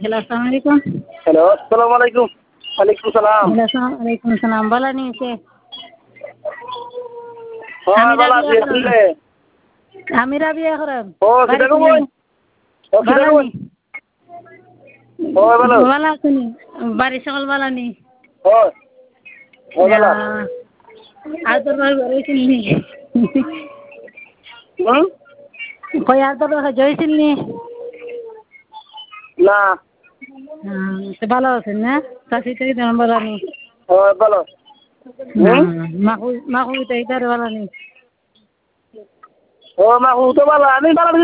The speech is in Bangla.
হ্যালো, আসসালামু আলাইকুম। হ্যালো, আসসালামু আলাইকুম। ওয়ালাইকুম সালাম। হ্যালো, আসসালামু আলাইকুম সালাম। ভালো নিয়েছে? হ্যাঁ, ভালো আছি। আপনি? আমি রাবিয়া খরম। ও, সেটা কই? ও, সেটা ভালো কই? নি? ও, ভালো। ভালো আছেনি? বাড়ির সকল ভালো নি? ও, ও, ভালো। আর তোর ভাই ঘরে নি? হুম? কই আর তোর ভাই জয়ছিল নি? না। তো ভালো আছেন না? চাষি টাকি তেমন ভালো নি? ও, ভালো। হুম? মাকু তো ইতারে ভালো নি? ও, মা, ও তো ভালো। আমি ভালো